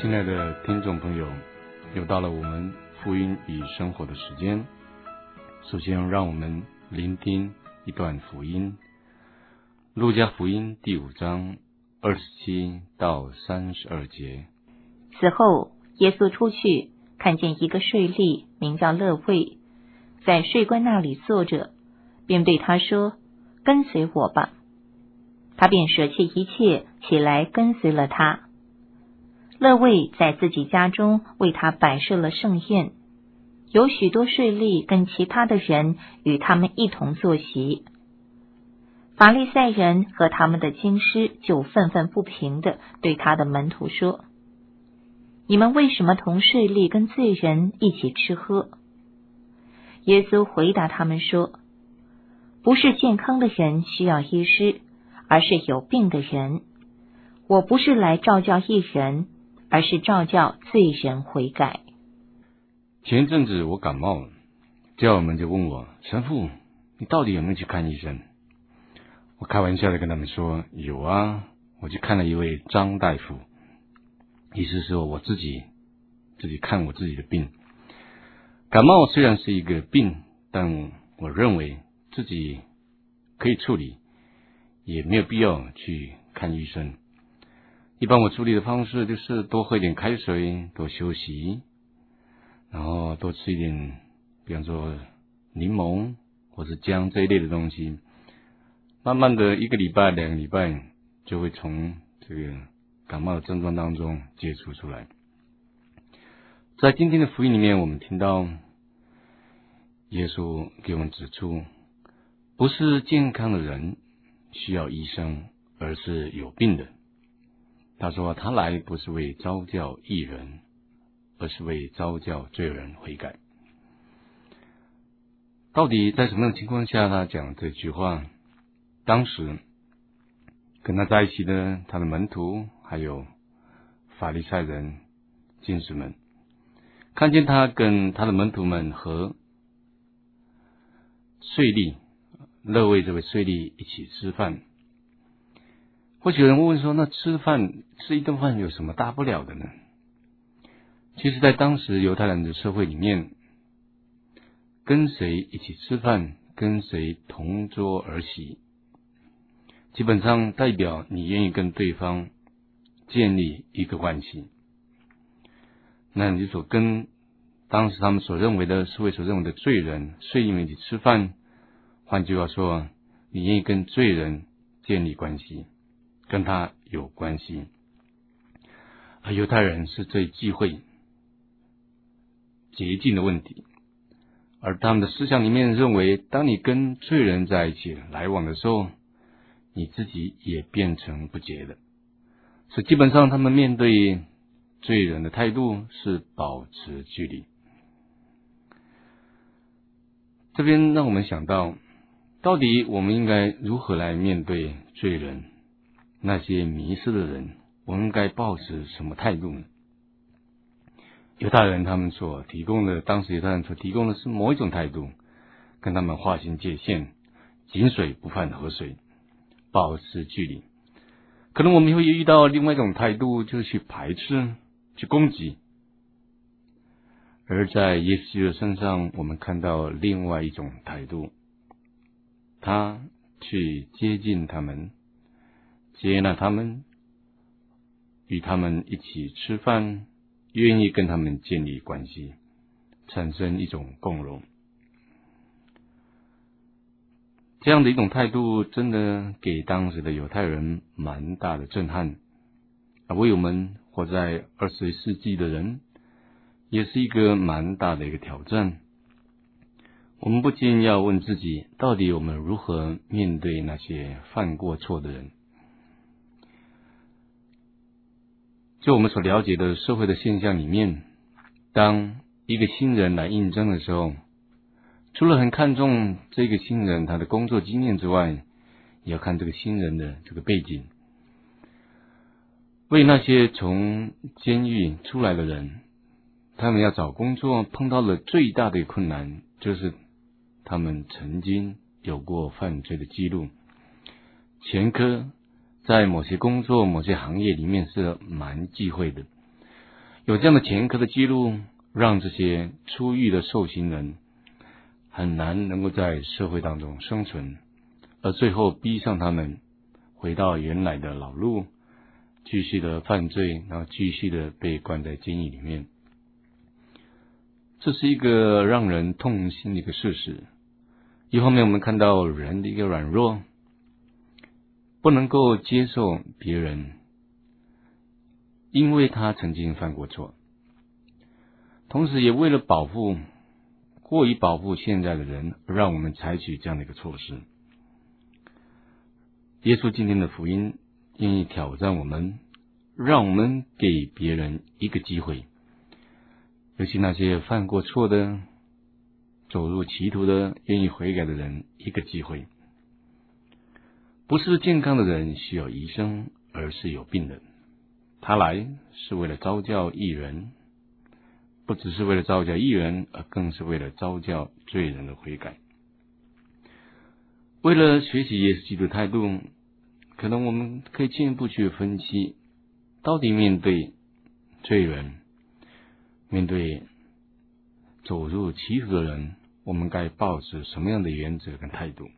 亲爱的听众朋友，又到了我们福音与生活的时间。首先让我们聆听一段福音，路加福音第5章27到32节。 此后耶稣出去，看见一个税吏名叫勒位，在税官那里坐着，便对他说：跟随我吧。他便舍弃一切，起来跟随了他。勒位在自己家中为他摆设了盛宴，有许多税吏跟其他的人与他们一同坐席。法利赛人和他们的经师就愤愤不平地对他的门徒说：你们为什么同税吏跟罪人一起吃喝？耶稣回答他们说：不是健康的人需要医师，而是有病的人。我不是来召叫义人，而是召叫罪人悔改。 前一阵子我感冒了，教友们就问我：神父，你到底有没有去看医生？我开玩笑的跟他们说：有啊，我去看了一位张大夫，意思是说我自己看我自己的病。感冒虽然是一个病，但我认为自己可以处理，也没有必要去看医生。一般我处理的方式就是多喝一点开水，多休息，然后多吃一点，比方说柠檬或是姜这一类的东西。慢慢的1个礼拜、2个礼拜就会从这个感冒的症状当中解除出来。在今天的福音里面，我们听到耶稣给我们指出，不是健康的人需要医生，而是有病的。他说他来不是为召叫义人，而是为召叫罪人悔改。到底在什么样的情况下他讲这句话？当时跟他在一起的他的门徒还有法利赛人、经师们，看见他跟他的门徒们和税吏勒位这位税吏一起吃饭。或许有人会问说，那吃一顿饭有什么大不了的呢？其实在当时犹太人的社会里面，跟谁一起吃饭，跟谁同桌而席，基本上代表你愿意跟对方建立一个关系。那你就说跟当时他们所认为的社会所认为的罪人税吏一起吃饭，换句话说，你愿意跟罪人建立关系，跟他有关系。而犹太人是最忌讳洁净的问题，而他们的思想里面认为，当你跟罪人在一起来往的时候，你自己也变成不洁的。所以基本上他们面对罪人的态度是保持距离。这边让我们想到，到底我们应该如何来面对罪人，那些迷失的人，我们应该抱持什么态度呢？犹太人他们所提供的，当时犹太人所提供的是某一种态度，跟他们划清界限，井水不犯河水，保持距离。可能我们会遇到另外一种态度，就是去排斥、去攻击。而在耶稣基督身上，我们看到另外一种态度，他去接近他们，接纳他们，与他们一起吃饭，愿意跟他们建立关系，产生一种共荣。这样的一种态度真的给当时的犹太人蛮大的震撼，为我们活在21世纪的人也是一个蛮大的一个挑战。我们不禁要问自己，到底我们如何面对那些犯过错的人？就我们所了解的社会的现象里面，当一个新人来应征的时候，除了很看重这个新人他的工作经验之外，也要看这个新人的这个背景。为那些从监狱出来的人，他们要找工作碰到了最大的困难，就是他们曾经有过犯罪的记录，前科在某些工作、某些行业里面是蛮忌讳的。 有这样的前科的记录，让这些出狱的受刑人很难能够在社会当中生存，而最后逼上他们回到原来的老路，继续的犯罪，然后继续的被关在监狱里面。这是一个让人痛心的一个事实。一方面我们看到人的一个软弱，不能够接受别人因为他曾经犯过错，同时也为了过于保护现在的人，让我们采取这样的一个措施。耶稣今天的福音愿意挑战我们，让我们给别人一个机会，尤其那些犯过错的、走入歧途的、愿意悔改的人一个机会。不是健康的人需要医生，而是有病人。他来是为了召叫义人，不只是为了召叫义人，而更是为了召叫罪人的悔改。为了学习耶稣基督的态度，可能我们可以进一步去分析，到底面对罪人，面对走入歧途的人，我们该抱持什么样的原则跟态度？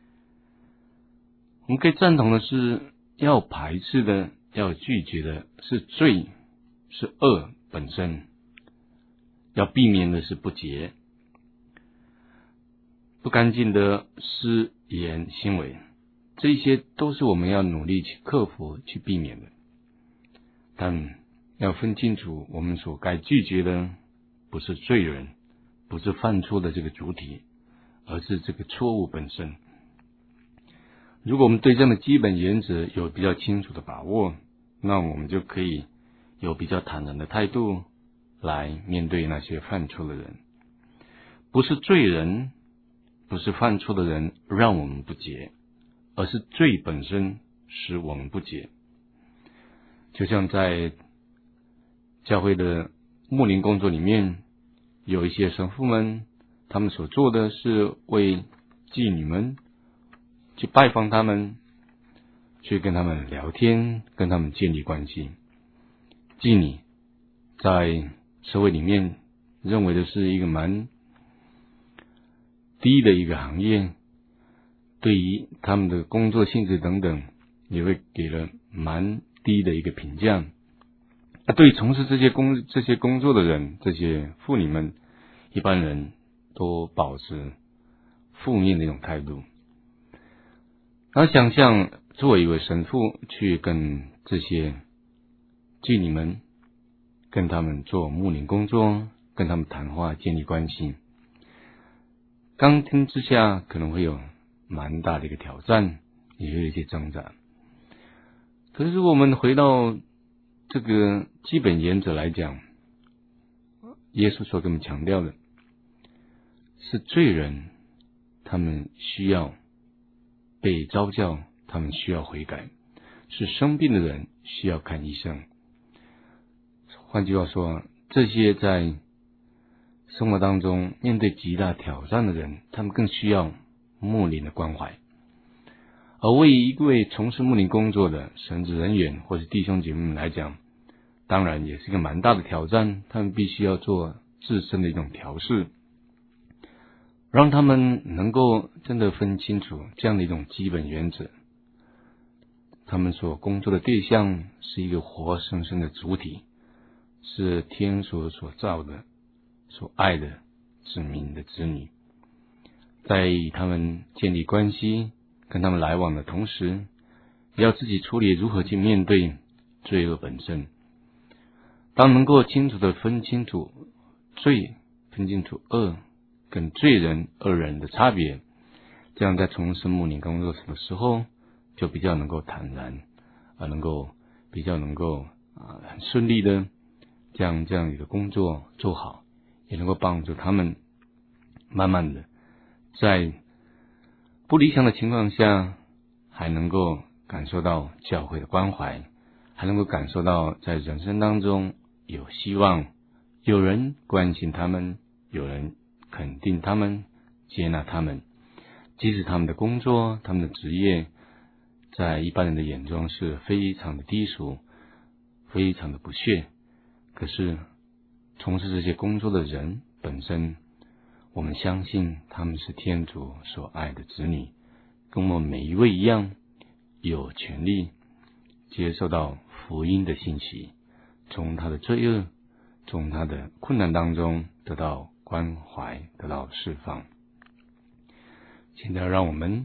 我们可以赞同的是，要排斥的、要拒绝的是罪，是恶本身；要避免的是不洁、不干净的私言行为，这些都是我们要努力去克服、去避免的。但要分清楚，我们所该拒绝的不是罪人，不是犯错的这个主体，而是这个错误本身。如果我们对这样的基本原则有比较清楚的把握，那我们就可以有比较坦然的态度来面对那些犯错的人。不是罪人，不是犯错的人让我们不洁，而是罪本身使我们不洁。就像在教会的牧灵工作里面，有一些神父们，他们所做的是为妓女们去拜访他们，去跟他们聊天，跟他们建立关系。妓女在社会里面认为的是一个蛮低的一个行业，对于他们的工作性质等等也会给了蛮低的一个评价。对于从事这些工作的人，这些妇女们，一般人都保持负面的一种态度。然后想象作为一位神父去跟这些妓女们，跟他们做牧灵工作，跟他们谈话，建立关系。刚听之下可能会有蛮大的一个挑战，也有一些挣扎。可是如果我们回到这个基本原则来讲，耶稣所跟我们强调的是罪人，他们需要被召叫，他们需要悔改，是生病的人需要看医生。换句话说，这些在生活当中面对极大挑战的人，他们更需要牧灵的关怀。而为一位从事牧灵工作的神职人员或是弟兄姐妹们来讲，当然也是一个蛮大的挑战，他们必须要做自身的一种调试，让他们能够真的分清楚这样的一种基本原则。他们所工作的对象是一个活生生的主体，是天所造的、所爱的子民的子女。在与他们建立关系、跟他们来往的同时，也要自己处理如何去面对罪恶本身。当能够清楚的分清楚罪、分清楚恶跟罪人、恶人的差别，这样在从事牧灵工作的时候，就比较能够坦然，比较能够很顺利的将这样一个工作做好，也能够帮助他们慢慢的在不理想的情况下，还能够感受到教会的关怀，还能够感受到在人生当中有希望，有人关心他们，有人肯定他们，接纳他们，即使他们的工作、他们的职业在一般人的眼中是非常的低俗，非常的不屑， 可是从事这些工作的人本身，我们相信他们是天主所爱的子女，跟我们每一位一样，有权利接受到福音的信息，从他的罪恶，从他的困难当中得到关怀，得到释放。现在让我们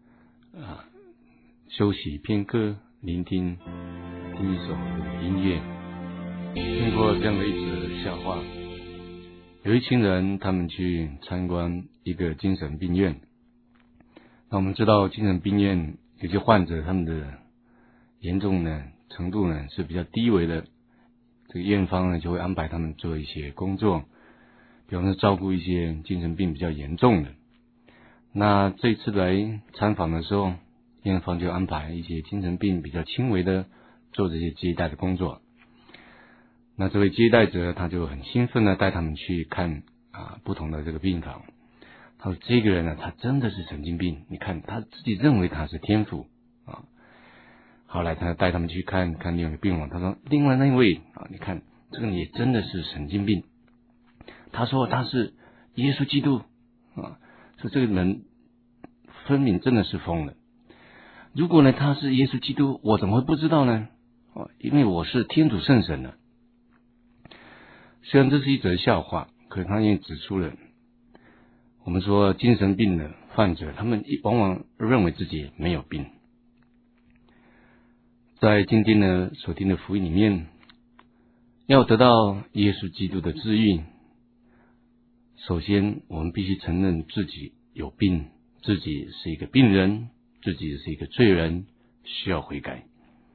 休息片刻，聆听一首音乐。听过这样的一则笑话，有一群人他们去参观一个精神病院。那我们知道精神病院有些患者他们的严重呢程度呢是比较低微的，这个院方呢就会安排他们做一些工作，比方说照顾一些精神病比较严重的。那这次来参访的时候，院方就安排一些精神病比较轻微的做这些接待的工作。那这位接待者他就很兴奋的带他们去看不同的这个病房。他说这个人呢，他真的是神经病，你看他自己认为他是天父啊。后来他带他们去看另外一个病房，他说另外那一位你看这个也真的是神经病，他说他是耶稣基督说这个人分明真的是疯了。如果呢他是耶稣基督，我怎么会不知道呢？因为我是天主圣神呢。虽然这是一则笑话，可是他也指出了我们说精神病的患者，他们往往认为自己没有病。在今天呢所听的福音里面，要得到耶稣基督的治愈，首先我们必须承认自己有病，自己是一个病人，自己是一个罪人，需要悔改。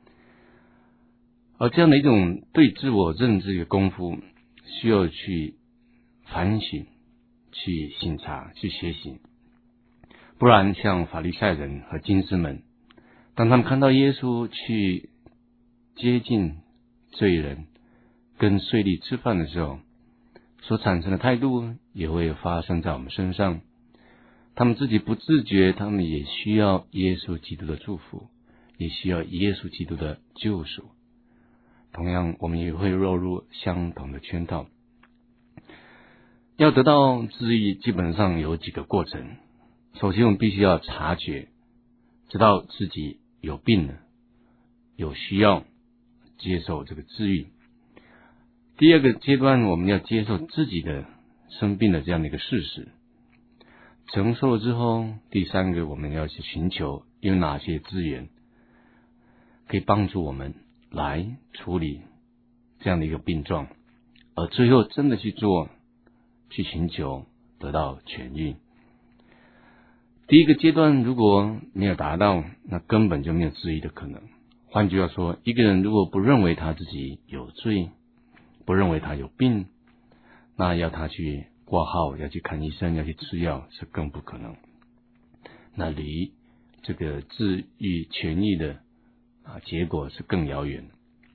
而这样的一种对自我认知的功夫，需要去反省，去省察，去学习。不然像法利赛人和经师们，当他们看到耶稣去接近罪人，跟税吏吃饭的时候，所产生的态度也会发生在我们身上。他们自己不自觉，他们也需要耶稣基督的祝福，也需要耶稣基督的救赎。同样我们也会落入相同的圈套。要得到治愈，基本上有几个过程。首先我们必须要察觉，知道自己有病了，有需要接受这个治愈。第二个阶段，我们要接受自己的生病的这样的一个事实，承受了之后，第三个我们要去寻求有哪些资源可以帮助我们来处理这样的一个病状，而最后真的去做，去寻求得到痊愈。第一个阶段如果没有达到，那根本就没有治愈的可能。换句话说，一个人如果不认为他自己有罪，不认为他有病，那要他去挂号，要去看医生，要去吃药，是更不可能。那离这个治愈痊愈的结果是更遥远。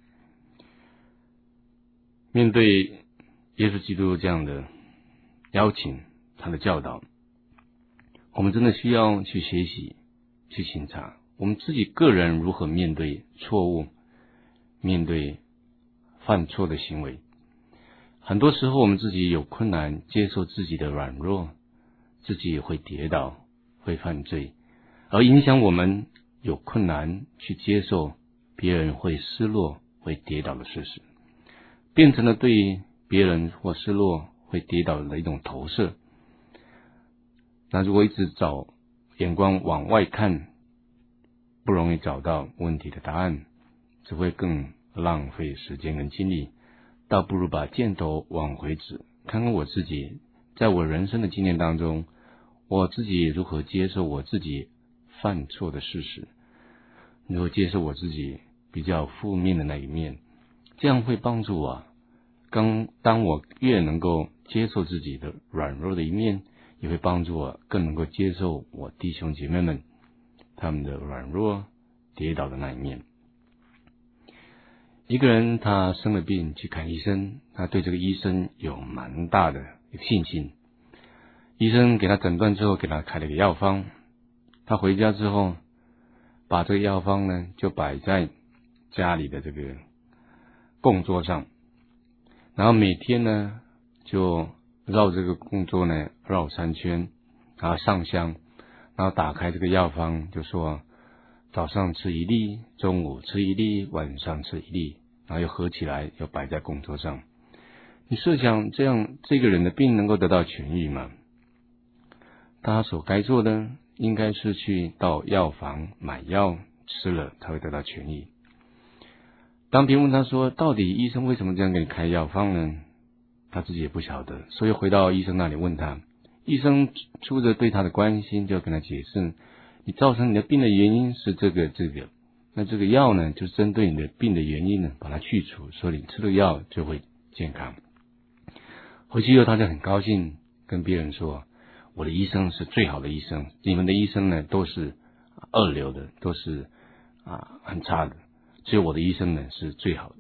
面对耶稣基督这样的邀请，他的教导，我们真的需要去学习，去省察我们自己个人如何面对错误，面对犯错的行为。很多时候我们自己有困难接受自己的软弱，自己也会跌倒，会犯罪，而影响我们有困难去接受别人会失落，会跌倒的事实，变成了对别人或失落会跌倒的一种投射。那如果一直找眼光往外看，不容易找到问题的答案，只会更浪费时间跟精力，倒不如把箭头往回指，看看我自己在我人生的经验当中，我自己如何接受我自己犯错的事实，如何接受我自己比较负面的那一面，这样会帮助我当我越能够接受自己的软弱的一面，也会帮助我更能够接受我弟兄姐妹们他们的软弱跌倒的那一面。一个人他生了病去看医生，他对这个医生有蛮大的信心。医生给他诊断之后，给他开了一个药方，他回家之后把这个药方呢就摆在家里的这个供桌上。 然后每天呢就绕这个供桌呢绕3圈，然后上香，然后打开这个药方，就说早上吃1粒，中午吃1粒，晚上吃1粒，然后又合起来又摆在供桌上。你设想这样，这个人的病能够得到痊愈吗？他所该做的应该是去到药房买药吃了才会得到痊愈。当别人问他说，到底医生为什么这样给你开药方呢？他自己也不晓得，所以回到医生那里问他，医生出着对他的关心，就跟他解释，你造成你的病的原因是这个，那这个药呢，就针对你的病的原因呢，把它去除，所以你吃了药就会健康。回去以后他就很高兴，跟别人说，我的医生是最好的医生，你们的医生呢都是二流的，都是很差的，只有我的医生呢是最好的。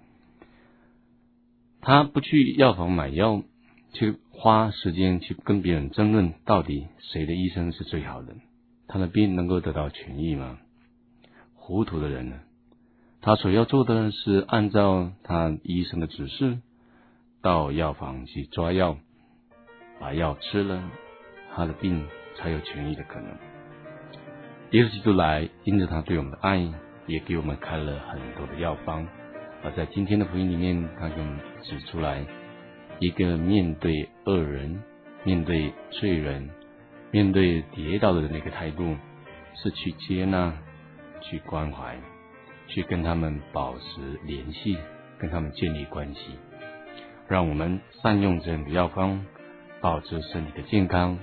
他不去药房买药，去花时间去跟别人争论到底谁的医生是最好的，他的病能够得到痊愈吗？糊涂的人呢，他所要做的是按照他医生的指示到药房去抓药，把药吃了，他的病才有痊愈的可能。耶稣基督来，因着他对我们的爱，也给我们开了很多的药方。而在今天的福音里面，他给我们指出来一个面对恶人、面对罪人、面对跌倒的那个态度，是去接纳、去关怀、去跟他们保持联系，跟他们建立关系。让我们善用这样的药方，保持身体的健康，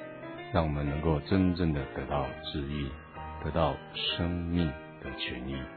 让我们能够真正的得到治愈，得到生命的痊愈。